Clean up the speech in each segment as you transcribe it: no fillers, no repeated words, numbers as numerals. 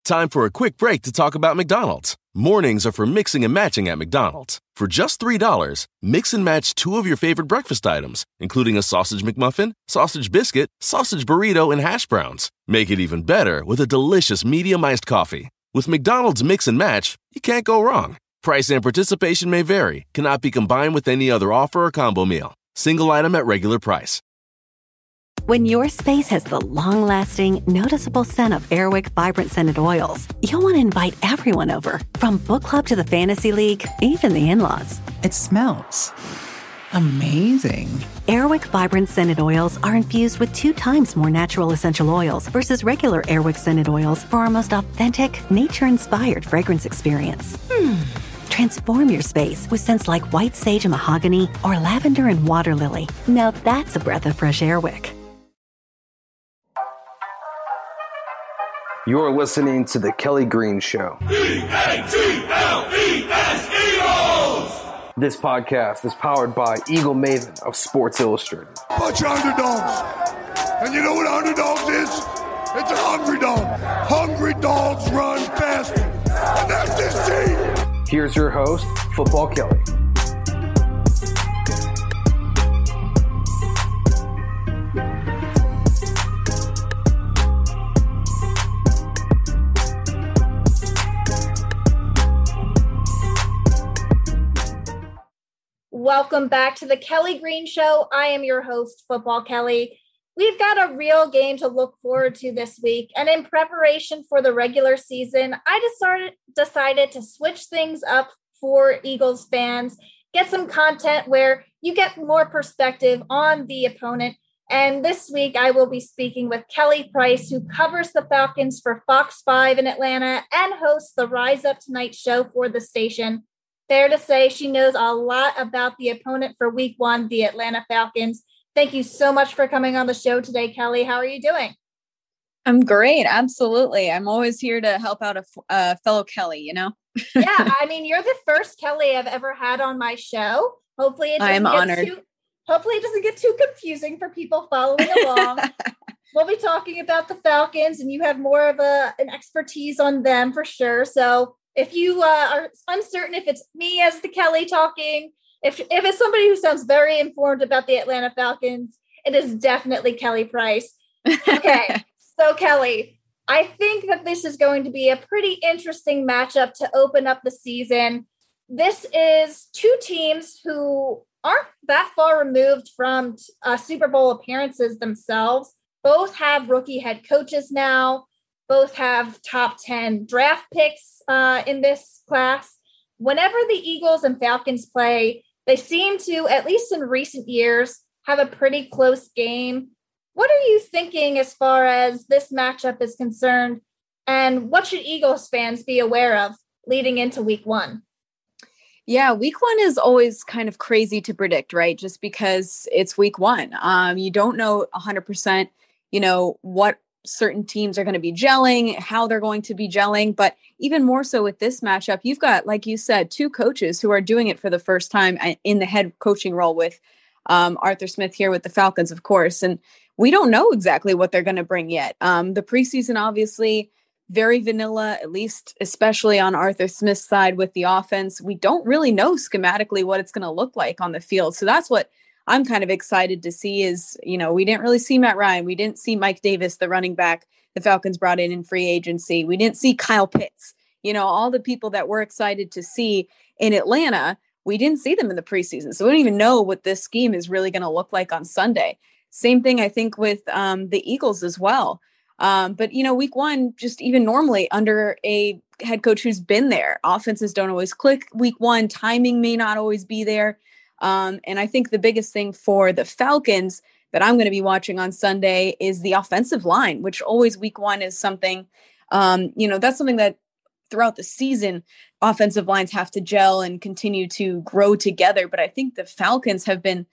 Time for a quick break to talk about McDonald's. Mornings are for mixing and matching at McDonald's. For just $3, mix and match 2 of your favorite breakfast items, including a sausage McMuffin, sausage biscuit, sausage burrito, and hash browns. Make it even better with a delicious medium iced coffee. With McDonald's Mix and Match, you can't go wrong. Price and participation may vary. Cannot be combined with any other offer or combo meal. Single item at regular price. When your space has the long-lasting, noticeable scent of Airwick Vibrant Scented Oils, you'll want to invite everyone over, from book club to the fantasy league, even the in-laws. It smells amazing. Airwick Vibrant Scented Oils are infused with 2 times more natural essential oils versus regular Airwick Scented Oils for our most authentic, nature-inspired fragrance experience. Transform your space with scents like white sage and mahogany or lavender and water lily. Now that's a breath of fresh Airwick. You're listening to The Kelly Green Show. E-A-G-L-E-S, Eagles! This podcast is powered by Eagle Maven of Sports Illustrated. Bunch of underdogs. And you know what underdogs is? It's a hungry dog. Hungry dogs run faster. And that's this team. Here's your host, Football Kelly. Welcome back to the Kelly Green Show. I am your host, Football Kelly. We've got a real game to look forward to this week. And in preparation for the regular season, I decided to switch things up for Eagles fans, get some content where you get more perspective on the opponent. And this week, I will be speaking with Kelly Price, who covers the Falcons for Fox 5 in Atlanta and hosts the Rise Up Tonight show for the station. Fair to say she knows a lot about the opponent for week 1, the Atlanta Falcons. Thank you so much for coming on the show today, Kelly. How are you doing? I'm great. Absolutely. I'm always here to help out a fellow Kelly, you know? Yeah, I mean, you're the first Kelly I've ever had on my show. Hopefully it doesn't get too confusing for people following along. We'll be talking about the Falcons, and you have more of an expertise on them for sure. So if you are uncertain if it's me as the Kelly talking, if it's somebody who sounds very informed about the Atlanta Falcons, it is definitely Kelly Price. Okay, so Kelly, I think that this is going to be a pretty interesting matchup to open up the season. This is 2 teams who aren't that far removed from Super Bowl appearances themselves. Both have rookie head coaches now. Both have top 10 draft picks in this class. Whenever the Eagles and Falcons play, they seem to, at least in recent years, have a pretty close game. What are you thinking as far as this matchup is concerned? And what should Eagles fans be aware of leading into week 1? Yeah, week 1 is always kind of crazy to predict, right? Just because it's week 1. You don't know 100%, what certain teams are going to be gelling, how they're going to be gelling. But even more so with this matchup, you've got, like you said, 2 coaches who are doing it for the first time in the head coaching role with Arthur Smith here with the Falcons, of course. And we don't know exactly what they're going to bring yet. The preseason, obviously, very vanilla, at least especially on Arthur Smith's side with the offense. We don't really know schematically what it's going to look like on the field. So that's what I'm kind of excited to see is, we didn't really see Matt Ryan. We didn't see Mike Davis, the running back the Falcons brought in free agency. We didn't see Kyle Pitts, all the people that we're excited to see in Atlanta. We didn't see them in the preseason. So we don't even know what this scheme is really going to look like on Sunday. Same thing, I think, with the Eagles as well. But week 1, just even normally under a head coach who's been there, offenses don't always click week 1. Timing may not always be there. And I think the biggest thing for the Falcons that I'm going to be watching on Sunday is the offensive line, which always week 1 is something, that's something that throughout the season, offensive lines have to gel and continue to grow together. But I think the Falcons have been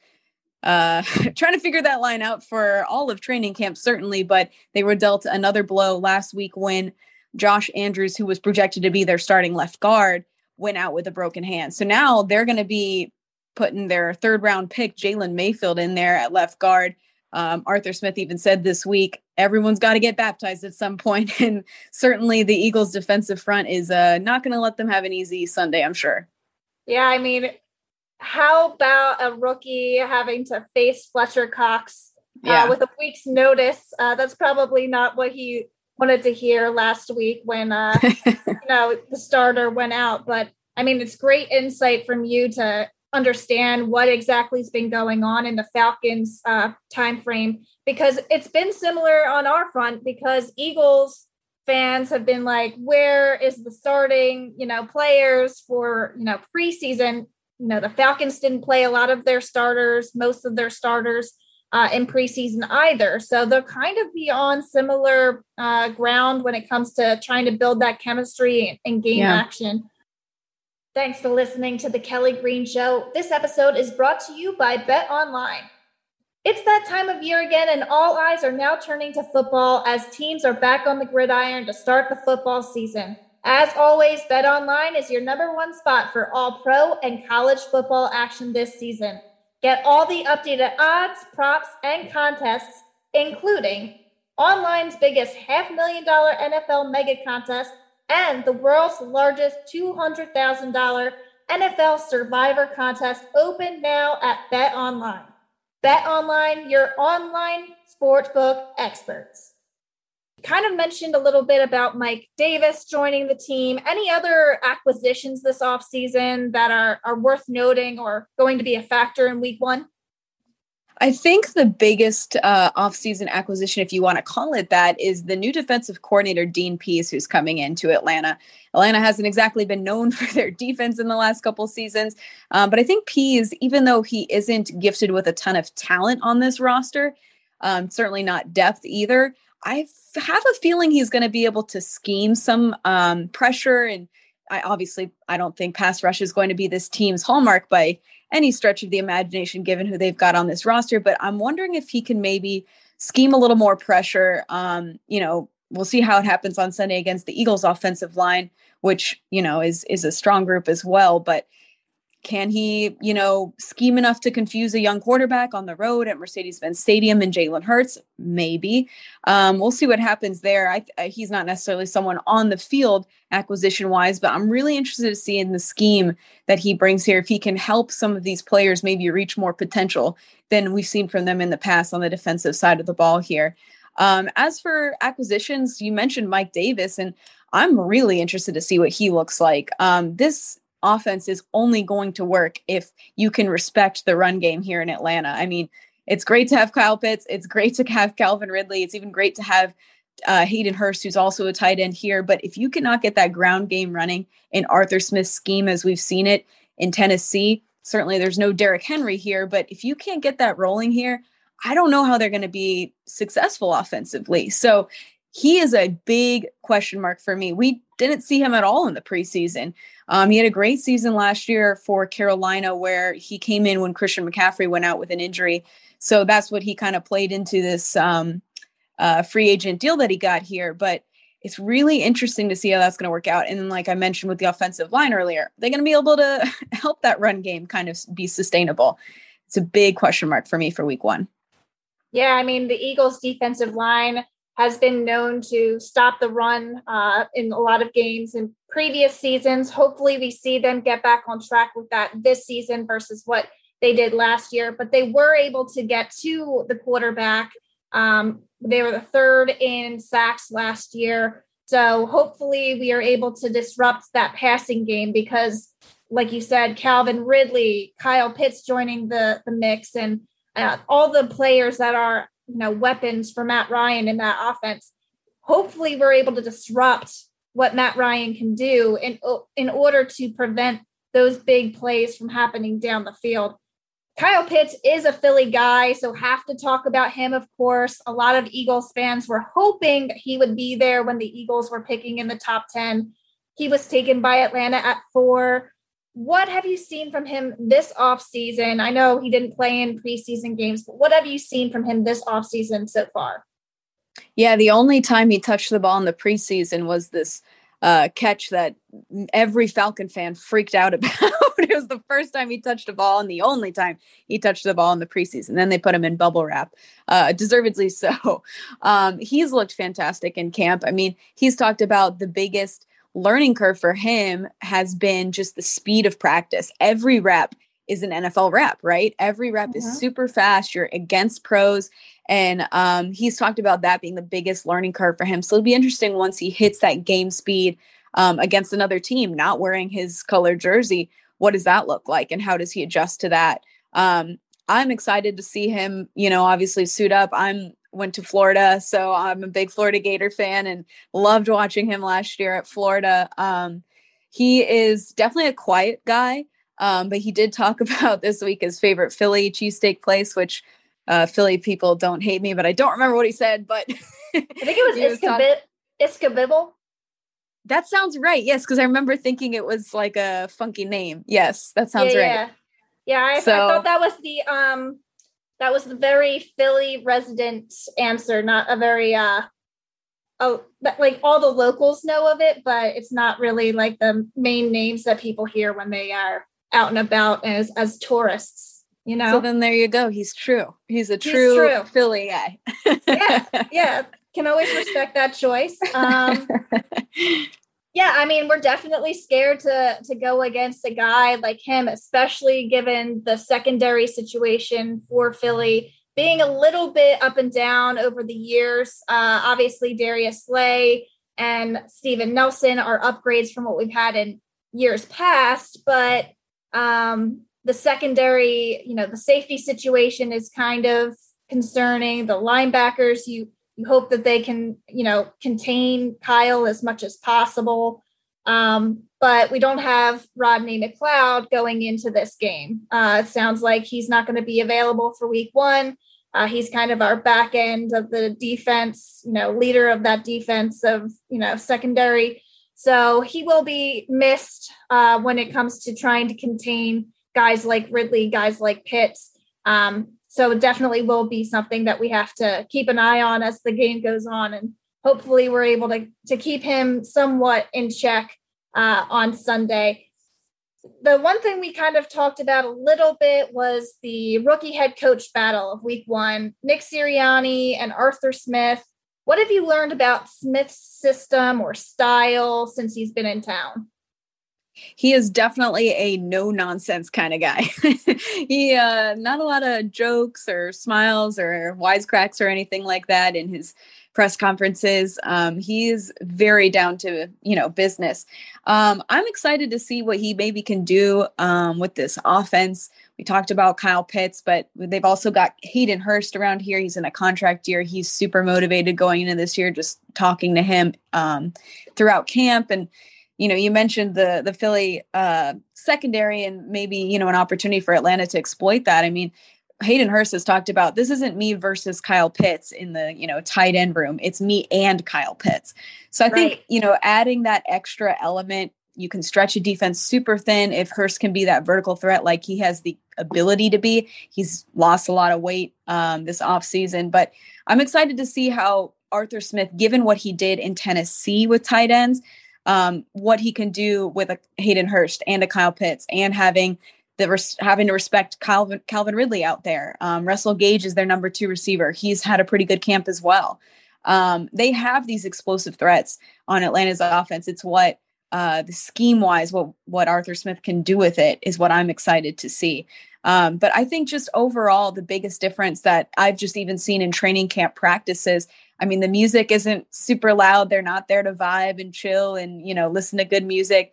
trying to figure that line out for all of training camp, certainly, but they were dealt another blow last week when Josh Andrews, who was projected to be their starting left guard, went out with a broken hand. So now they're going to be putting their 3rd round pick, Jalen Mayfield, in there at left guard, Arthur Smith even said this week, everyone's got to get baptized at some point. And certainly the Eagles defensive front is not going to let them have an easy Sunday, I'm sure. Yeah, I mean, how about a rookie having to face Fletcher Cox with a week's notice? That's probably not what he wanted to hear last week when, the starter went out. But, I mean, it's great insight from you to understand what exactly has been going on in the Falcons time frame, because it's been similar on our front, because Eagles fans have been like, where is the starting, players for, preseason? The Falcons didn't play a lot of their starters, most of their starters in preseason either. So they're kind of beyond similar ground when it comes to trying to build that chemistry and game action. Thanks for listening to the Kelly Green Show. This episode is brought to you by BetOnline. It's that time of year again, and all eyes are now turning to football as teams are back on the gridiron to start the football season. As always, BetOnline is your number one spot for all pro and college football action this season. Get all the updated odds, props, and contests, including online's biggest $500,000 NFL mega contest and the world's largest $200,000 NFL Survivor contest, open now at BetOnline. BetOnline, your online sportsbook experts. Kind of mentioned a little bit about Mike Davis joining the team. Any other acquisitions this offseason that are worth noting or going to be a factor in week one? I think the biggest offseason acquisition, if you want to call it that, is the new defensive coordinator, Dean Pease, who's coming into Atlanta. Atlanta hasn't exactly been known for their defense in the last couple seasons. But I think Pease, even though he isn't gifted with a ton of talent on this roster, certainly not depth either, I have a feeling he's going to be able to scheme some pressure. And I don't think pass rush is going to be this team's hallmark by any stretch of the imagination, given who they've got on this roster. But I'm wondering if he can maybe scheme a little more pressure. We'll see how it happens on Sunday against the Eagles offensive line, which, is a strong group as well. But can he, scheme enough to confuse a young quarterback on the road at Mercedes-Benz Stadium and Jalen Hurts? Maybe. We'll see what happens there. He's not necessarily someone on the field acquisition-wise, but I'm really interested to see in the scheme that he brings here, if he can help some of these players maybe reach more potential than we've seen from them in the past on the defensive side of the ball here. As for acquisitions, you mentioned Mike Davis, and I'm really interested to see what he looks like. This offense is only going to work if you can respect the run game here in Atlanta. I mean, it's great to have Kyle Pitts. It's great to have Calvin Ridley. It's even great to have Hayden Hurst, who's also a tight end here. But if you cannot get that ground game running in Arthur Smith's scheme, as we've seen it in Tennessee, certainly there's no Derrick Henry here, but if you can't get that rolling here, I don't know how they're going to be successful offensively. So he is a big question mark for me. We didn't see him at all in the preseason. He had a great season last year for Carolina, where he came in when Christian McCaffrey went out with an injury. So that's what he kind of played into this free agent deal that he got here. But it's really interesting to see how that's going to work out. And like I mentioned with the offensive line earlier, they're going to be able to help that run game kind of be sustainable. It's a big question mark for me for week one. Yeah, I mean, the Eagles defensive line has been known to stop the run in a lot of games in previous seasons. Hopefully we see them get back on track with that this season versus what they did last year. But they were able to get to the quarterback. They were the third in sacks last year. So hopefully we are able to disrupt that passing game because, like you said, Calvin Ridley, Kyle Pitts joining the mix, and all the players that are weapons for Matt Ryan in that offense. Hopefully we're able to disrupt what Matt Ryan can do in order to prevent those big plays from happening down the field. Kyle Pitts is a Philly guy, so have to talk about him, of course. A lot of Eagles fans were hoping he would be there when the Eagles were picking in the top 10. He was taken by Atlanta at 4. What have you seen from him this offseason? I know he didn't play in preseason games, but what have you seen from him this offseason so far? Yeah, the only time he touched the ball in the preseason was this catch that every Falcon fan freaked out about. It was the first time he touched a ball and the only time he touched the ball in the preseason. Then they put him in bubble wrap, deservedly so. He's looked fantastic in camp. I mean, he's talked about the biggest learning curve for him has been just the speed of practice. Every rep is an NFL rep, right? Every rep is super fast. You're against pros. And he's talked about that being the biggest learning curve for him. So it'll be interesting once he hits that game speed against another team, not wearing his color jersey. What does that look like? And how does he adjust to that? I'm excited to see him, obviously suit up. Went to Florida, so I'm a big Florida Gator fan and loved watching him last year at Florida. He is definitely a quiet guy, but he did talk about this week his favorite Philly cheesesteak place, which Philly people don't hate me, but I don't remember what he said. But I think it was Iskabibble. That sounds right. Yes, because I remember thinking it was like a funky name. Yes, that sounds right. Yeah. I thought that was the very Philly resident answer, not a very like all the locals know of it, but it's not really like the main names that people hear when they are out and about as tourists. So then there you go. He's true. He's true Philly guy. Yeah. Can always respect that choice. Yeah, I mean, we're definitely scared to go against a guy like him, especially given the secondary situation for Philly being a little bit up and down over the years. Obviously, Darius Slay and Steven Nelson are upgrades from what we've had in years past, but the secondary, the safety situation is kind of concerning. The linebackers, you hope that they can, contain Kyle as much as possible. But we don't have Rodney McLeod going into this game. It sounds like he's not going to be available for week 1. He's kind of our back end of the defense, leader of that defense of, secondary. So he will be missed when it comes to trying to contain guys like Ridley, guys like Pitts. So it definitely will be something that we have to keep an eye on as the game goes on. And hopefully we're able to keep him somewhat in check on Sunday. The one thing we kind of talked about a little bit was the rookie head coach battle of week 1, Nick Sirianni and Arthur Smith. What have you learned about Smith's system or style since he's been in town? He is definitely a no nonsense kind of guy. He not a lot of jokes or smiles or wisecracks or anything like that in his press conferences. He is very down to, business. I'm excited to see what he maybe can do with this offense. We talked about Kyle Pitts, but they've also got Hayden Hurst around here. He's in a contract year. He's super motivated going into this year, just talking to him throughout camp. And you mentioned the Philly secondary and maybe, an opportunity for Atlanta to exploit that. I mean, Hayden Hurst has talked about, this isn't me versus Kyle Pitts in the, tight end room. It's me and Kyle Pitts. So I think, adding that extra element, you can stretch a defense super thin if Hurst can be that vertical threat like he has the ability to be. He's lost a lot of weight this offseason, but I'm excited to see how Arthur Smith, given what he did in Tennessee with tight ends, what he can do with a Hayden Hurst and a Kyle Pitts and having to respect Calvin Ridley out there. Russell Gage is their number 2 receiver. He's had a pretty good camp as well. They have these explosive threats on Atlanta's offense. It's what the scheme wise, what Arthur Smith can do with it is what I'm excited to see. But I think just overall, the biggest difference that I've just even seen in training camp practices, I mean, the music isn't super loud. They're not there to vibe and chill and, listen to good music.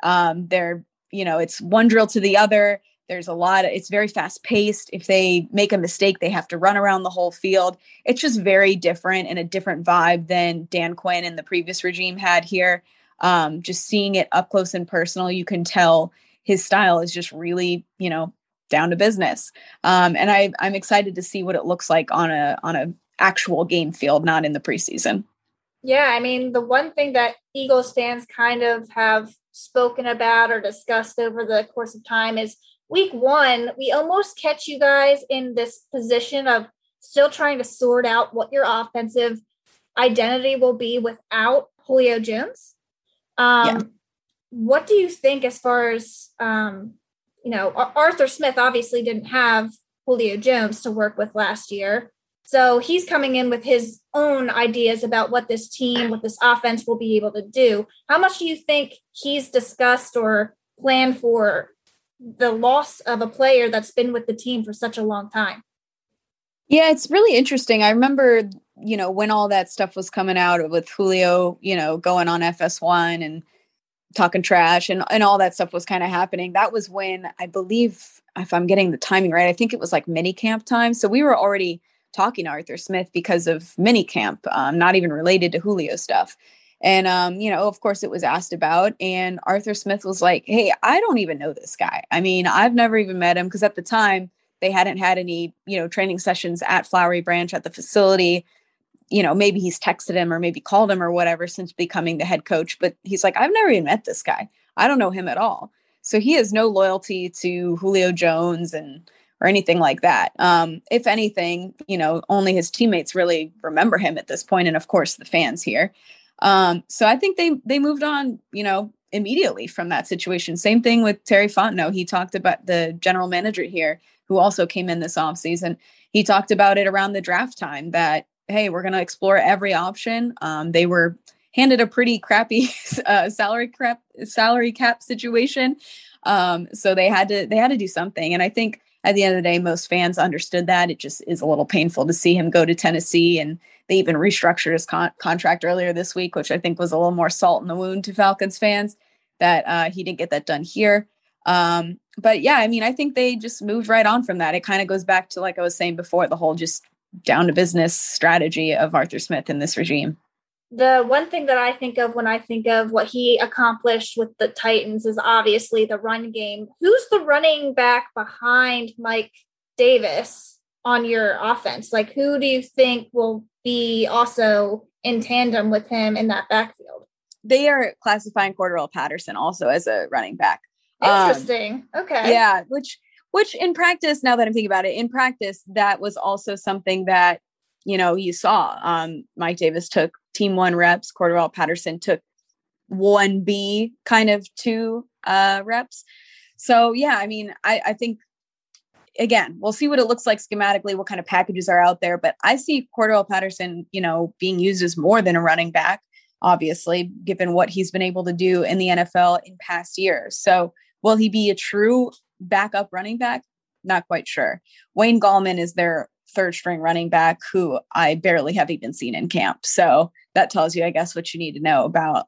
It's one drill to the other. It's very fast paced. If they make a mistake, they have to run around the whole field. It's just very different and a different vibe than Dan Quinn and the previous regime had here. Just seeing it up close and personal, you can tell his style is just really, down to business. And I'm excited to see what it looks like on a actual game field, not in the preseason. Yeah, I mean, the one thing that Eagles fans kind of have spoken about or discussed over the course of time is week 1, we almost catch you guys in this position of still trying to sort out what your offensive identity will be without Julio Jones. What do you think as far as, Arthur Smith obviously didn't have Julio Jones to work with last year. So he's coming in with his own ideas about what this team, what this offense will be able to do. How much do you think he's discussed or planned for the loss of a player that's been with the team for such a long time? Yeah, it's really interesting. I remember, when all that stuff was coming out with Julio, going on FS1 and talking trash and all that stuff was kind of happening. That was when, I believe, if I'm getting the timing right, I think it was like mini camp time. So we were already talking to Arthur Smith because of mini camp, not even related to Julio stuff. And, of course it was asked about, and Arthur Smith was like, hey, I don't even know this guy. I mean, I've never even met him, because at the time they hadn't had any, training sessions at Flowery Branch at the facility. Maybe he's texted him or maybe called him or whatever since becoming the head coach. But he's like, I've never even met this guy. I don't know him at all. So he has no loyalty to Julio Jones or anything like that. If anything, only his teammates really remember him at this point, and of course the fans here. So I think they moved on, immediately from that situation. Same thing with Terry Fontenot. He talked about the general manager here, who also came in this offseason. He talked about it around the draft time that, hey, we're going to explore every option. They were handed a pretty crappy salary cap situation. So they had to do something. And I think at the end of the day, most fans understood that. It just is a little painful to see him go to Tennessee, and they even restructured his contract earlier this week, which I think was a little more salt in the wound to Falcons fans, that he didn't get that done here. But yeah, I mean, I think they just moved right on from that. It kind of goes back to, like I was saying before, the whole just down to business strategy of Arthur Smith in this regime. The one thing that I think of when I think of what he accomplished with the Titans is obviously the run game. Who's the running back behind Mike Davis on your offense? Like, who do you think will be also in tandem with him in that backfield? They are classifying Cordarrelle Patterson also as a running back. Interesting. Okay. Yeah, which in practice, now that I'm thinking about it, in practice, that was also something that, you saw. Mike Davis took team 1 reps. Cordarrelle Patterson took 1B kind of 2 reps. So, yeah, I mean, I think, again, we'll see what it looks like schematically, what kind of packages are out there. But I see Cordarrelle Patterson, being used as more than a running back, obviously, given what he's been able to do in the NFL in past years. So will he be a true backup running back? Not quite sure. Wayne Gallman is their 3rd string running back, who I barely have even seen in camp. So that tells you, I guess, what you need to know about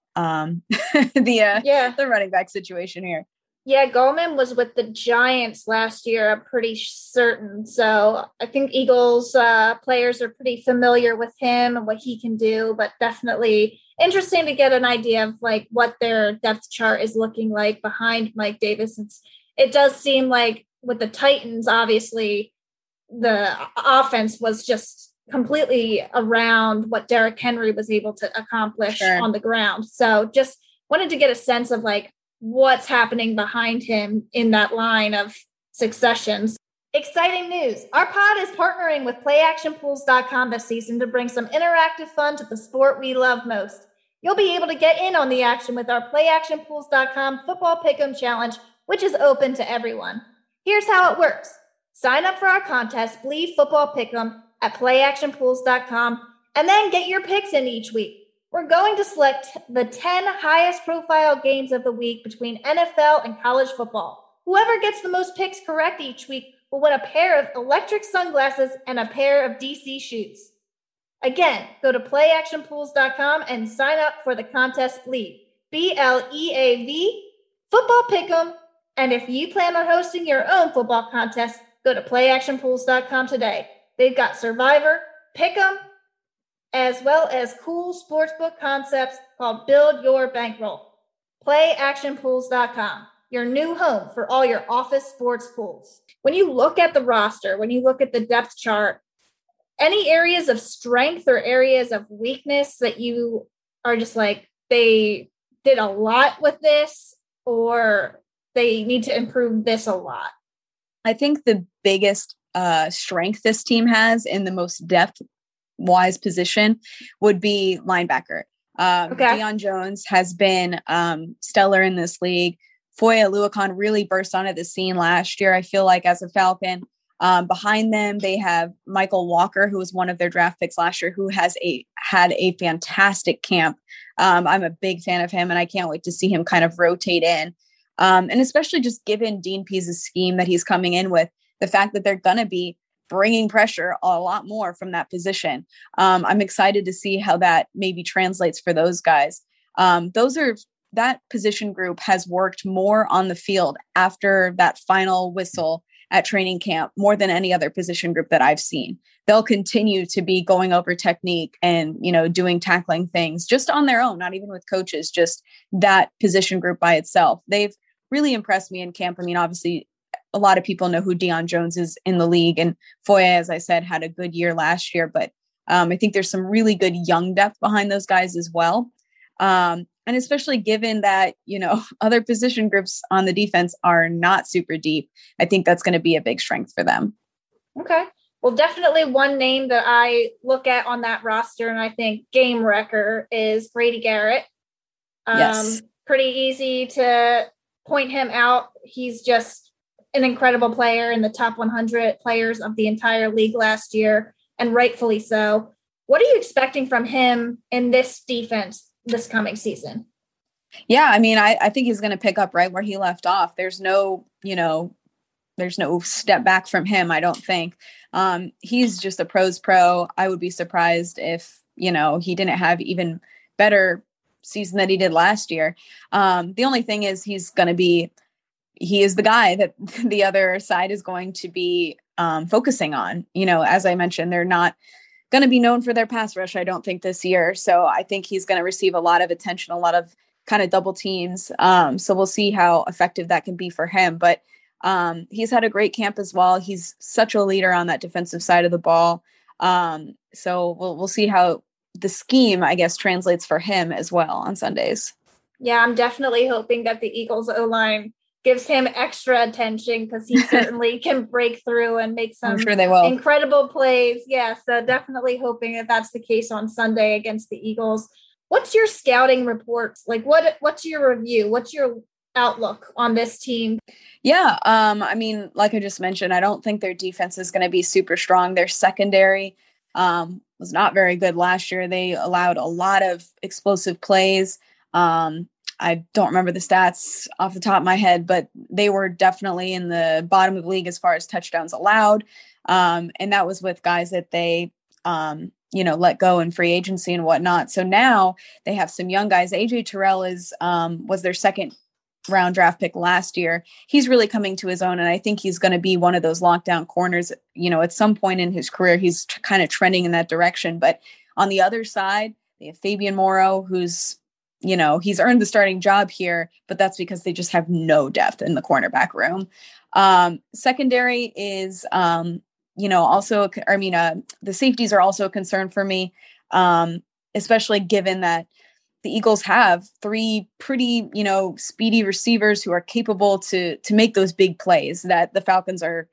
the running back situation here. Yeah, Gallman was with the Giants last year, I'm pretty certain. So I think Eagles players are pretty familiar with him and what he can do, but definitely interesting to get an idea of like what their depth chart is looking like behind Mike Davis. It does seem like with the Titans, obviously, the offense was just completely around what Derrick Henry was able to accomplish on the ground. So just wanted to get a sense of like what's happening behind him in that line of successions. Exciting news. Our pod is partnering with PlayActionPools.com this season to bring some interactive fun to the sport we love most. You'll be able to get in on the action with our PlayActionPools.com Football Pick'em Challenge, which is open to everyone. Here's how it works. Sign up for our contest, Bleed Football Pick'em, at PlayActionPools.com, and then get your picks in each week. We're going to select the 10 highest profile games of the week between NFL and college football. Whoever gets the most picks correct each week will win a pair of electric sunglasses and a pair of DC shoes. Again, go to PlayActionPools.com and sign up for the contest Bleed, BLEAV, Football Pick'em. And if you plan on hosting your own football contest, go to PlayActionPools.com today. They've got Survivor, Pick'em, as well as cool sportsbook concepts called Build Your Bankroll. PlayActionPools.com, your new home for all your office sports pools. When you look at the roster, when you look at the depth chart, any areas of strength or areas of weakness that you are just like, they did a lot with this, or they need to improve this a lot? I think the biggest strength this team has in the most depth-wise position would be linebacker. Deion Jones has been stellar in this league. Foye Oluokun really burst onto the scene last year, I feel like, as a Falcon. Behind them, they have Michael Walker, who was one of their draft picks last year, who has had a fantastic camp. I'm a big fan of him, and I can't wait to see him kind of rotate in. And especially just given Dean Pease's scheme that he's coming in with, the fact that they're going to be bringing pressure a lot more from that position. I'm excited to see how that maybe translates for those guys. That position group has worked more on the field after that final whistle at training camp more than any other position group that I've seen. They'll continue to be going over technique and, doing tackling things just on their own, not even with coaches, just that position group by itself. They've really impressed me in camp. I mean, obviously a lot of people know who Deion Jones is in the league, and Foye, as I said, had a good year last year, but I think there's some really good young depth behind those guys as well. And especially given that, other position groups on the defense are not super deep, I think that's going to be a big strength for them. Okay. Well, definitely one name that I look at on that roster, and I think game wrecker, is Grady Garrett. Yes. Pretty easy to point him out. He's just an incredible player in the top 100 players of the entire league last year, and rightfully so. What are you expecting from him in this defense this coming season? Yeah, I mean, I think he's going to pick up right where he left off. There's no step back from him, I don't think. He's just a pro's pro. I would be surprised if, he didn't have even better season that he did last year. The only thing is he is the guy that the other side is going to be focusing on. As I mentioned, they're not going to be known for their pass rush, I don't think, this year. So I think he's going to receive a lot of attention, a lot of kind of double teams. So we'll see how effective that can be for him. But he's had a great camp as well. He's such a leader on that defensive side of the ball. So we'll see how the scheme, I guess, translates for him as well on Sundays. Yeah, I'm definitely hoping that the Eagles O-line gives him extra attention, because he certainly can break through and make some incredible plays. Yeah, so definitely hoping that that's the case on Sunday against the Eagles. What's your scouting reports? Like, what's your review? What's your outlook on this team? Yeah, I mean, like I just mentioned, I don't think their defense is going to be super strong. Their secondary was not very good last year. They allowed a lot of explosive plays. I don't remember the stats off the top of my head, but they were definitely in the bottom of the league as far as touchdowns allowed. And that was with guys that they, let go in free agency and whatnot. So now they have some young guys. AJ Terrell was their second round draft pick last year. He's really coming to his own, and I think he's going to be one of those lockdown corners. At some point in his career, he's kind of trending in that direction. But on the other side, they have Fabian Moreau, who's, he's earned the starting job here, but that's because they just have no depth in the cornerback room. Secondary is, also, the safeties are also a concern for me, especially given that the Eagles have three pretty, speedy receivers who are capable to make those big plays that the Falcons are,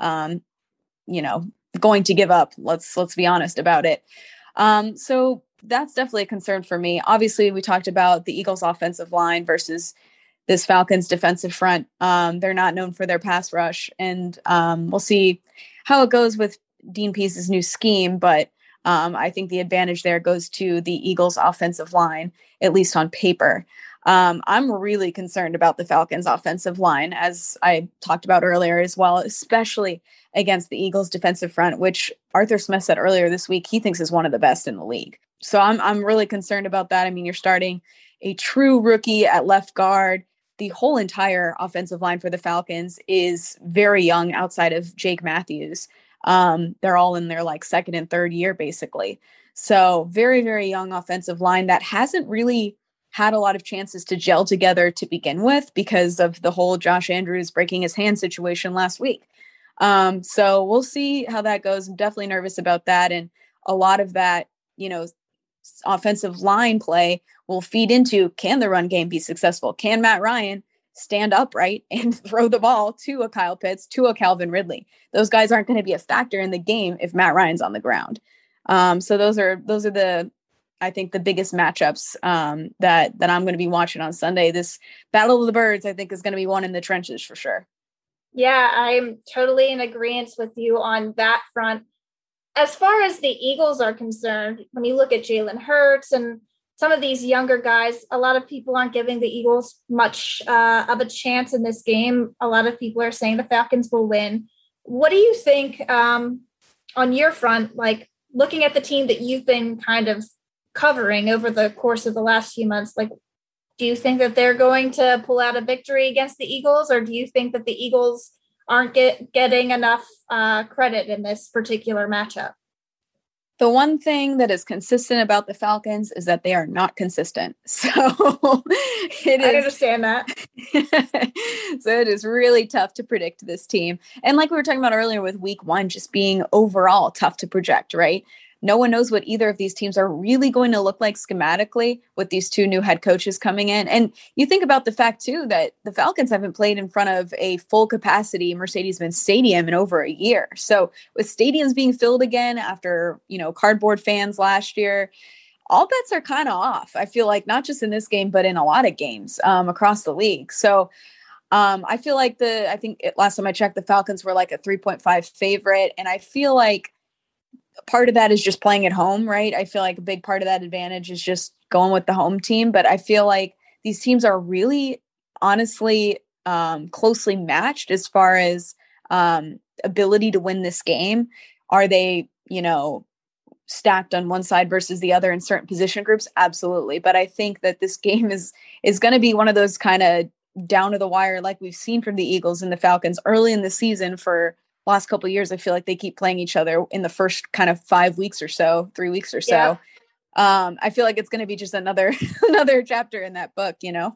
going to give up. Let's be honest about it. So that's definitely a concern for me. Obviously, we talked about the Eagles offensive line versus this Falcons defensive front. They're not known for their pass rush, and we'll see how it goes with Dean Pease's new scheme. But I think the advantage there goes to the Eagles offensive line, at least on paper. I'm really concerned about the Falcons offensive line, as I talked about earlier as well, especially against the Eagles defensive front, which Arthur Smith said earlier this week he thinks is one of the best in the league. So I'm really concerned about that. I mean, you're starting a true rookie at left guard. The whole entire offensive line for the Falcons is very young outside of Jake Matthews. They're all in their second and third year, basically. So very, very young offensive line that hasn't really had a lot of chances to gel together to begin with because of the whole Josh Andrews breaking his hand situation last week. So we'll see how that goes. I'm definitely nervous about that. And a lot of that, offensive line play will feed into, can the run game be successful? Can Matt Ryan stand upright and throw the ball to a Kyle Pitts, to a Calvin Ridley? Those guys aren't going to be a factor in the game if Matt Ryan's on the ground. So those are the I think the biggest matchups that I'm going to be watching on Sunday. This Battle of the Birds, I think, is going to be one in the trenches for sure. Yeah, I'm totally in agreement with you on that front. As far as the Eagles are concerned, when you look at Jalen Hurts and some of these younger guys, a lot of people aren't giving the Eagles much of a chance in this game. A lot of people are saying the Falcons will win. What do you think on your front, like looking at the team that you've been kind of covering over the course of the last few months? Like, do you think that they're going to pull out a victory against the Eagles, or do you think that the Eagles aren't getting enough credit in this particular matchup? The one thing that is consistent about the Falcons is that they are not consistent. So I understand that. So it is really tough to predict this team. And like we were talking about earlier with week 1, just being overall tough to project, right? No one knows what either of these teams are really going to look like schematically with these 2 new head coaches coming in. And you think about the fact, too, that the Falcons haven't played in front of a full capacity Mercedes-Benz Stadium in over a year. So with stadiums being filled again after, cardboard fans last year, all bets are kind of off. I feel like not just in this game, but in a lot of games across the league. So I feel like last time I checked, the Falcons were like a 3.5 favorite. And I feel like part of that is just playing at home, right? I feel like a big part of that advantage is just going with the home team. But I feel like these teams are really, honestly, closely matched as far as ability to win this game. Are they, stacked on one side versus the other in certain position groups? Absolutely. But I think that this game is going to be one of those kind of down to the wire, like we've seen from the Eagles and the Falcons early in the season for last couple of years. I feel like they keep playing each other in the first kind of 5 weeks or so, 3 weeks or so. Yeah. I feel like it's going to be just another chapter in that book, Yeah,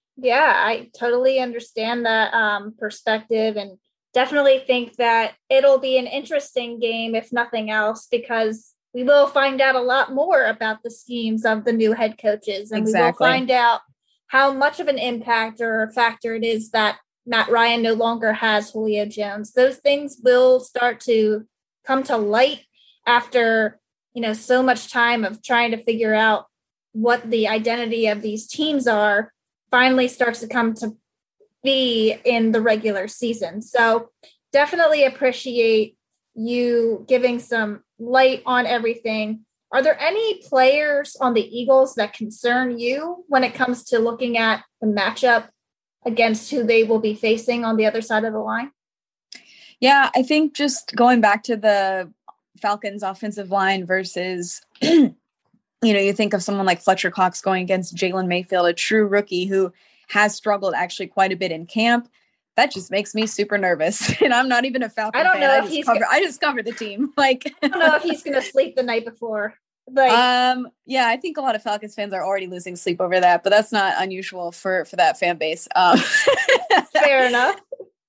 I totally understand that perspective, and definitely think that it'll be an interesting game, if nothing else, because we will find out a lot more about the schemes of the new head coaches, and we will find out how much of an impact or a factor it is that Matt Ryan no longer has Julio Jones. Those things will start to come to light after, so much time of trying to figure out what the identity of these teams are finally starts to come to be in the regular season. So definitely appreciate you giving some light on everything. Are there any players on the Eagles that concern you when it comes to looking at the matchup against who they will be facing on the other side of the line? Yeah, I think just going back to the Falcons offensive line versus, you think of someone like Fletcher Cox going against Jalen Mayfield, a true rookie who has struggled actually quite a bit in camp. That just makes me super nervous. And I'm not even a Falcon fan. I just cover the team. I don't know if he's going to sleep the night before. Yeah, I think a lot of Falcons fans are already losing sleep over that, but that's not unusual for that fan base. Fair enough.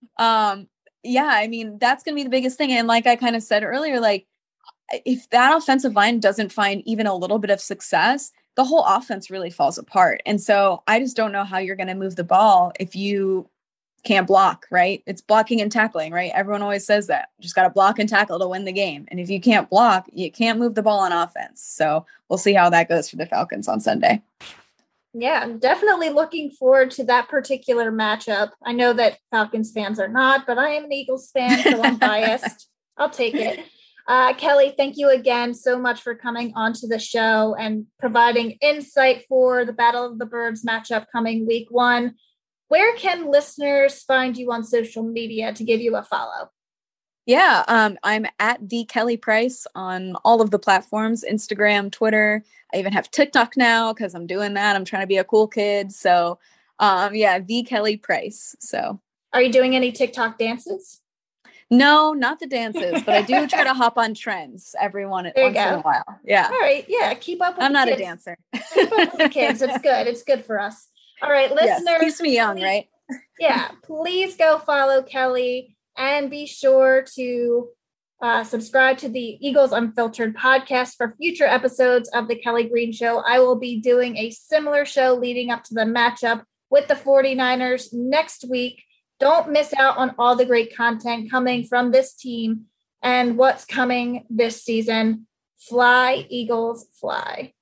Yeah, I mean, that's going to be the biggest thing. And like I kind of said earlier, if that offensive line doesn't find even a little bit of success, the whole offense really falls apart. And so I just don't know how you're going to move the ball if you can't block, right? It's blocking and tackling, right? Everyone always says that. You just got to block and tackle to win the game. And if you can't block, you can't move the ball on offense. So we'll see how that goes for the Falcons on Sunday. Yeah, I'm definitely looking forward to that particular matchup. I know that Falcons fans are not, but I am an Eagles fan, so I'm biased. I'll take it. Kelly, thank you again so much for coming onto the show and providing insight for the Battle of the Birds matchup coming week 1. Where can listeners find you on social media to give you a follow? Yeah, I'm at the Kelly Price on all of the platforms, Instagram, Twitter. I even have TikTok now because I'm doing that. I'm trying to be a cool kid. So, the Kelly Price. So, are you doing any TikTok dances? No, not the dances, but I do try to hop on trends once in a while. Yeah. All right. Yeah. Keep up with I'm not kids. A dancer. Keep up with the kids. It's good. It's good for us. All right, listeners. Yes, keeps me young, right? Yeah. Please go follow Kelly and be sure to subscribe to the Eagles Unfiltered podcast for future episodes of the Kelly Green Show. I will be doing a similar show leading up to the matchup with the 49ers next week. Don't miss out on all the great content coming from this team and what's coming this season. Fly, Eagles, fly.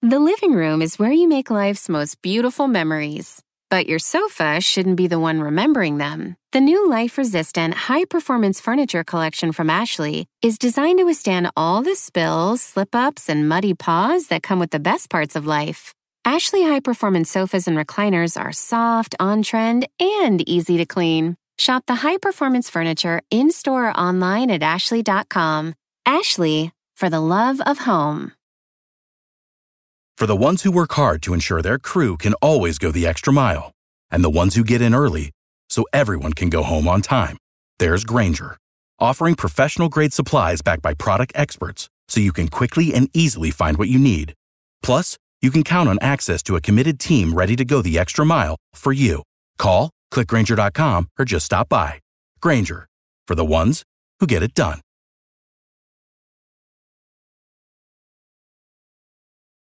The living room is where you make life's most beautiful memories. But your sofa shouldn't be the one remembering them. The new life-resistant, high-performance furniture collection from Ashley is designed to withstand all the spills, slip-ups, and muddy paws that come with the best parts of life. Ashley high-performance sofas and recliners are soft, on-trend, and easy to clean. Shop the high-performance furniture in-store or online at ashley.com. Ashley, for the love of home. For the ones who work hard to ensure their crew can always go the extra mile, and the ones who get in early so everyone can go home on time, there's Grainger, offering professional-grade supplies backed by product experts so you can quickly and easily find what you need. Plus, you can count on access to a committed team ready to go the extra mile for you. Call, click Grainger.com, or just stop by. Grainger, for the ones who get it done.